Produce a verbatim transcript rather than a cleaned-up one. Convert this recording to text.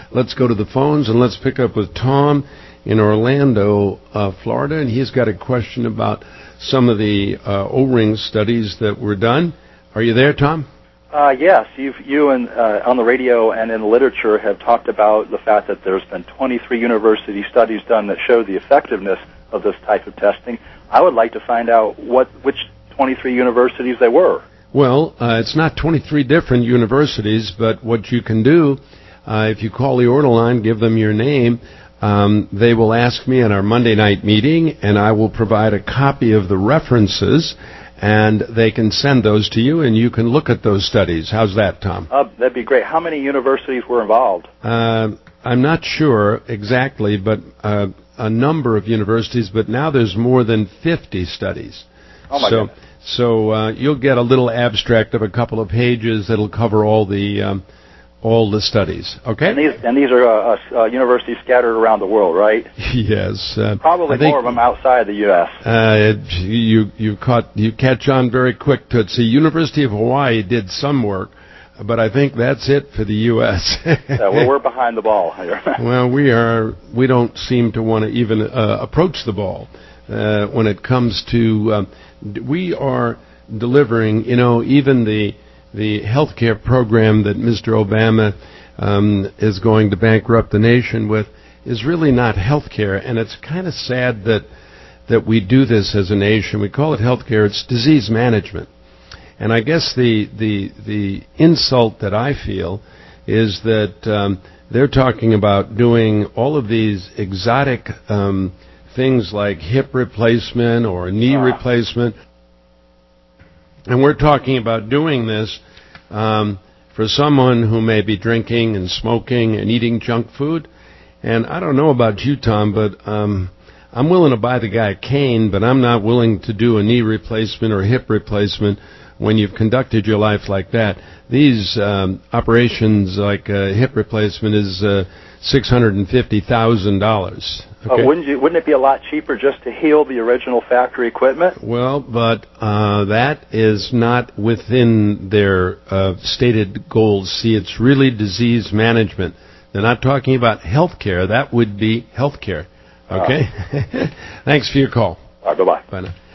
let's go to the phones, and let's pick up with Tom in Orlando, uh, Florida, and he's got a question about some of the uh, O-ring studies that were done. Are you there, Tom? Uh, yes, you've, you and uh, on the radio and in the literature have talked about the fact that there's been twenty-three university studies done that show the effectiveness of this type of testing. I would like to find out what which twenty-three universities they were. Well, uh, it's not twenty-three different universities, but what you can do, uh, if you call the order line, give them your name, um, they will ask me at our Monday night meeting, and I will provide a copy of the references, and they can send those to you, and you can look at those studies. How's that, Tom? Uh, that'd be great. How many universities were involved? Uh, I'm not sure exactly, but uh, a number of universities, but now there's more than fifty studies. Oh, my so, goodness. So uh, you'll get a little abstract of a couple of pages that'll cover all the um, all the studies. Okay. And these and these are uh, uh, universities scattered around the world, right? Yes. Uh, Probably think, more of them outside the U S Uh, you you caught you catch on very quick to it. See, University of Hawaii did some work, but I think that's it for the U S Yeah, well, we're behind the ball here. Well, we are. We don't seem to want to even uh, approach the ball uh, when it comes to. Um, we are delivering. You know, even the the healthcare program that Mister Obama um, is going to bankrupt the nation with is really not healthcare, and it's kind of sad that that we do this as a nation. We call it healthcare. It's disease management. And I guess the the the insult that I feel is that um, they're talking about doing all of these exotic um, things like hip replacement or knee ah. replacement, and we're talking about doing this um, for someone who may be drinking and smoking and eating junk food. And I don't know about you, Tom, but um, I'm willing to buy the guy a cane, but I'm not willing to do a knee replacement or hip replacement when you've conducted your life like that. These um, operations, like uh, hip replacement, is uh, six hundred fifty thousand dollars. Okay? Uh, wouldn't you? Wouldn't it be a lot cheaper just to heal the original factory equipment? Well, but uh, that is not within their uh, stated goals. See, it's really disease management. They're not talking about health care. That would be health care. Okay? Uh, Thanks for your call. All right, bye-bye. Bye now.